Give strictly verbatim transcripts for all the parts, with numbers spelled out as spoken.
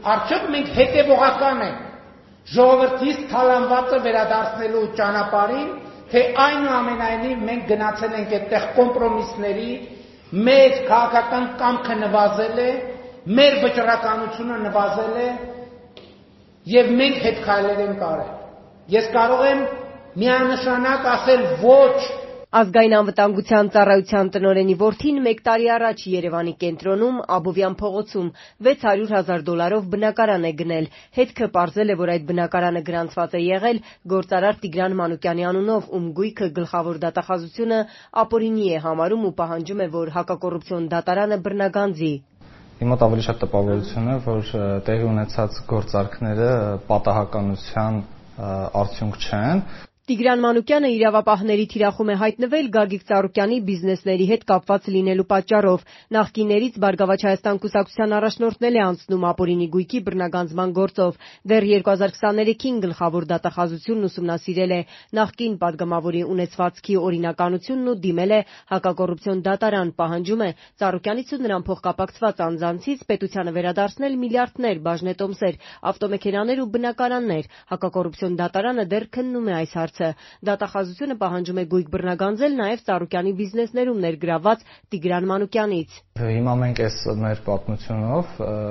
Արդյոք մենք հետևողական ենք ժողովրդից թալանվածը վերադարձնելու ճանապարհին, թե այնուամենայնիվ մենք գնացել ենք այդտեղ կոմպրոմիսների, մեր քաղաքական կամքը նվազել է, մեր վճռականությունը նվազել է եւ մենք հետ քայլեր ենք արել։ Ես կարող եմ միանշանակ ասել ոչ։ Ազգային անվտանգության ծառայության տնօրենի որդին մեկ տարի առաջ Երևանի կենտրոնում Աբովյան փողոցում վեց հարյուր հազար դոլարով բնակարան է գնել։ Հետքը պարզել է, որ այդ բնակարանը գրանցված է եղել գործարար Տիգրան Մանուկյանի անունով, ում գույքը գլխավոր դատախազությունը ապօրինի է համարում ու պահանջում է, որ հակակոռուպցիոն դատարանը բռնագանձի։ Իմ մոտ ավելի շատ տպավորություն է, որ տեղի ունեցած գործարքները պատահականության արդյունք չեն։ Տիգրան Մանուկյանը իրավապահների թիրախում է հայտնվել Գագիկ Ծառուկյանի բիզնեսների հետ կապված լինելու պատճառով։ Նախկիններից Բարգավաճ Հայաստան կուսակցության առաջնորդն է անցնում ապօրինի գույքի բռնագանձման գործով։ Դեռ երկու հազար քսաներեքին գլխավոր դատախազությունն ուսումնասիրել է նախկին падգամավորի ունեցվածքի օրինականությունն ու դիմել է հակակոռուպցիոն դատարան, պահանջում է Ծառուկյանից ու նրան փոխկապակցված անձանցից պետությանը վերադարձնել միլիարդներ, բաժնետոմսեր, ավտոմեքենաներ ու բնակարաններ։ Հակակոռուպցիոն դատարանը դեռ քննում է այս հարցը։ Դատախազությունը պահանջում է գույք բռնագանձել նաև Ծառուկյանի բիզնեսներում ներգրավված Տիգրան Մանուկյանից։ Հիմա մենք այս մեր պատմությունով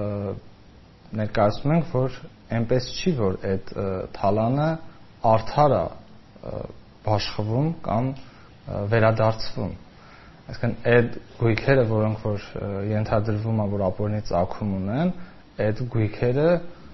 ներկայացնում ենք, որ այնպես չի, որ այդ թալանը արդար է բաշխվում կամ վերադարձվում։ Այսինքն այդ գույքերը, որոնք որ ենթադրվում է, որ ապօրինի ծագում ունեն, այդ գույքերը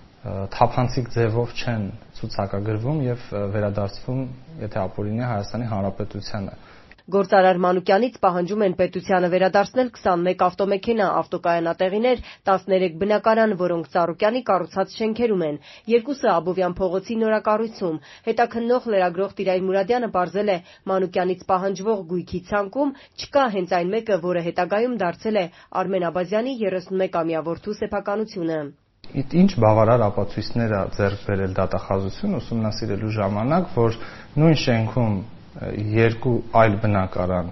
թափանցիկ ձևով չեն ցուցակագրվում եւ վերադարձվում, եթե ապօրինի Հայաստանի Հանրապետությանը։ Գործարար Մանուկյանից պահանջում են պետությանը վերադարձնել քսանմեկ ավտոմեքենա, ավտոկայանատեղիներ, տասներեք բնակարան, որոնք Ծառուկյանի կառուցած շենքերում են։ Երկուսը Աբովյան փողոցի նորակառույցում։ Հետաքննող լրագրող Տիրայր Մուրադյանը պարզել է Մանուկյանից պահանջվող գույքի ցանկում չկա հենց այն մեկը, որը հետագայում դարձել է Արմեն Աբազյանի երեսունմեկամյա որդու սեփականությունը։ Ինչ բավարար ապացույցներ է ձեռք բերել դատախազությունը ուսումնասիրելու ժամանակ, որ նույն շենքում երկու այլ բնակարան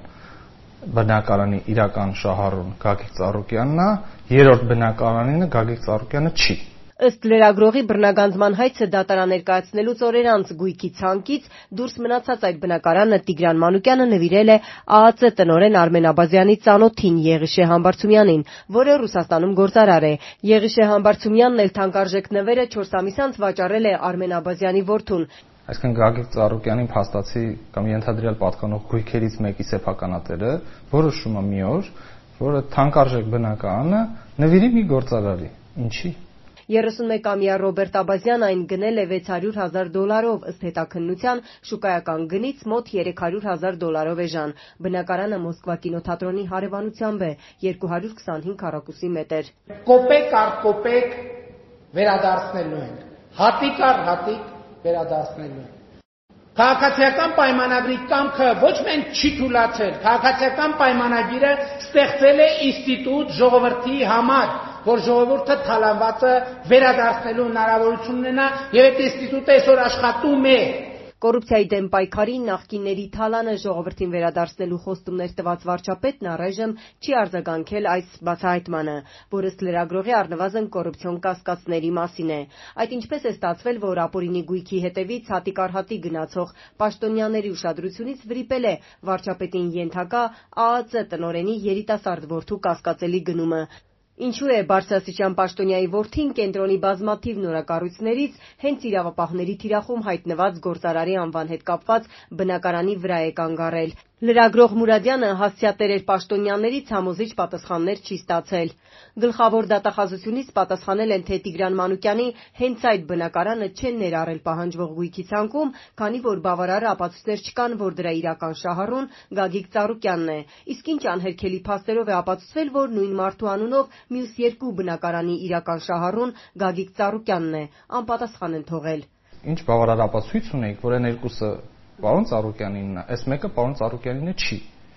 բնակարանի իրական շահառուն Գագիկ Ծառուկյանն է, երրորդ բնակարանինը Գագիկ Ծառուկյանը չի։ Ըստ լրագրողի բռնագանձման հայցը դատարան ներկայացնելուց օրեր անց գույքի ցանկից դուրս մնացած այդ բնակարանը Տիգրան Մանուկյանը նվիրել է ԱԱԾ տնօրեն Արմեն Աբազյանի ծանոթին Եղիշե Համբարձումյանին, որը Ռուսաստանում գործարար է։ Եղիշե Համբարձումյանն էլ թանկարժեք նվերը չորս ամիս անց վաճառել է Արմեն Աբազյանի որդուն։ Այսինքն Գագիկ Ծառուկյանի փաստացի կամ ենթադրյալ պատկանող գույքերից մեկի սեփականատերը որոշում է մի օր, որը թանկարժեք բնակարանը նվիրի մի գործարարի։ Ինչի՞։ երեսունմեկամյա Ռոբերտ Աբազյանը այն գնել է վեց հարյուր հազար դոլարով, ըստ հետաքննության շուկայական գնից մոտ երեք հարյուր հազար դոլարով էժան։ Բնակարանը Մոսկվա կինոթատրոնի հարևանությամբ է, երկու հարյուր քսանհինգ քառակուսի մետր։ Կոպեկ առ կոպեկ վերադարձնելու ենք։ Հատիկ առ հատիկ վերադարձնելու ենք։ Քաղաքացիական պայմանագրի կամքը ոչ միայն չի թույլատրել, քաղաքացիական պայմանագիրը ստեղծել է ինստիտուտ ժողովրդի համար, որ ժողովուրդը թալանվածը վերադարձնելու հնարավորություն ունենա, եւ այդ ինստիտուտը այսօր աշխատում է։ Կոռուպցիայի դեմ պայքարի նախկինների թալանը ժողովրդին վերադարձնելու խոստումներ տված վարչապետն առայժմ չի արձագանքել այս բացահայտմանը, որը ըստ լրագրողի առնվազն կոռուպցիոն կասկածների մասին է։ Այդ ինչպես է ստացվել, որ ապօրինի գույքի հետևից հատիկ առ հատիկ գնացող պաշտոնյաների ուշադրությունից վրիպել է վարչապետին ենթակա ԱԱԾ տնօրենի երիտասարդ որդու կասկածելի գնումը։ Ինչու է բարձրաստիճան պաշտոնյայի որդին կենտրոնի բազմաթիվ նորակառույցներից հենց իրավապահների թիրախում հայտնված գործարարի անվան հետ կապված բնակարանի վրա է կանգ առել։ Լրագրող Մուրադյանը հասցեատեր էր պաշտոնյաներից համոզիչ պատասխաններ չի ստացել։ Գլխավոր դատախազությունից պատասխանել են, թե Տիգրան Մանուկյանի հենց այդ բնակարանը չեն ներառել պահանջվող գույքի ցանկում, քանի որ բավարար ապացույցներ չկան, որ դրա իրական շահառուն Գագիկ Ծառուկյանն է։ Իսկ ինչ անհերքելի փաստերով է ապացուցվել, որ նույն մարդու անունով մյուս երկու բնակարանի իրական շահառուն Գագիկ Ծառուկյանն է, անպատասխան են թողել։ Ինչ բավարար ապացույց ունեիք, որ այն երկուսը պարոն Ծառուկյանինն է, այս մեկը պարոն Ծառուկյանինը չի,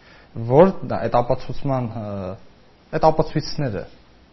որ այդ ապացուցման այդ ապացույցները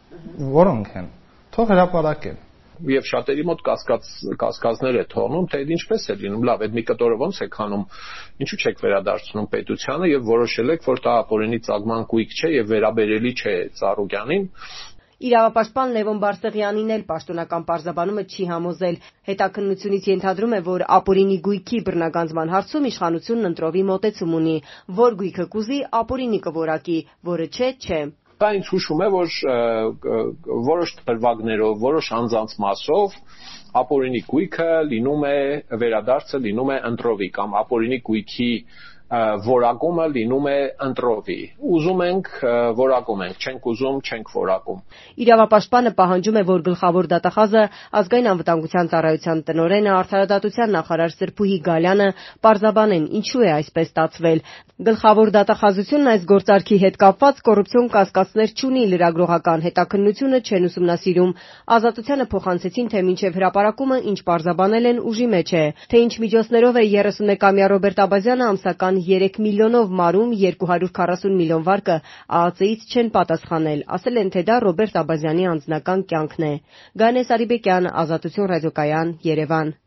որոնք են, թող հրապարակեն։ Եվ շատերի մոտ կասկած կասկածներ է թողնում, թե ինչպես է լինում, լավ, այդ մի կտորը ոնց է քանում, ինչու չեք վերադարձնում պետությանը եւ որոշել եք, որ դա ապօրինի ծագման գույք չէ եւ վերաբերելի չէ Ծառուկյանին։ Իրավապաշտպան Լևոն Բարսեղյանին էլ պաշտոնական պարզաբանումը չի համոզել։ Հետաքննությունից ենթադրում է, որ ապօրինի գույքի բռնագանձման հարցում իշխանությունն ընտրովի մոտեցում ունի, որ գույքը կուզի ապօրինի կորակի, որը չէ, չէ։ Դա ինձ հուշում է, որ որոշ դրվագներով, որոշ անձանց մասով ապօրինի գույքը լինում է վերադարձը լինում է ընտրովի կամ ապօրինի գույքի որակումը լինում է ընտրովի։ Ուզում ենք որակում ենք, չենք ուզում չենք որակում։ Իրավապաշտպանը պահանջում է, որ գլխավոր դատախազը ազգային անվտանգության ծառայության տնօրենը արդարադատության նախարար Սրփուհի Գալյանը պարզաբանեն ինչու է այսպես ստացվել։ Գլխավոր դատախազությունն այս գործարքի հետ կապված կոռուպցիոն կասկածներ չունի, լրագրողական հետաքննությունը չեն ուսումնասիրում։ Ազատությանը փոխանցեցին, թե մինչև հրապարակումը ինչ պարզաբանել են ուժի մեջ է, թե ինչ միջոցներով է երեսունմեկամյա Ռոբերտ Աբազյանը ամսական երեք միլիոնով մարում երկու հարյուր քառասուն միլիոն վարկը ԱԱԾ-ից չեն պատասխանել, ասել են, թե դա Ռոբերտ Աբազյանի անձնական կյանքն է։ Գանե Սարիբեկյան, Ազատություն ռադիոկայան, Երևան։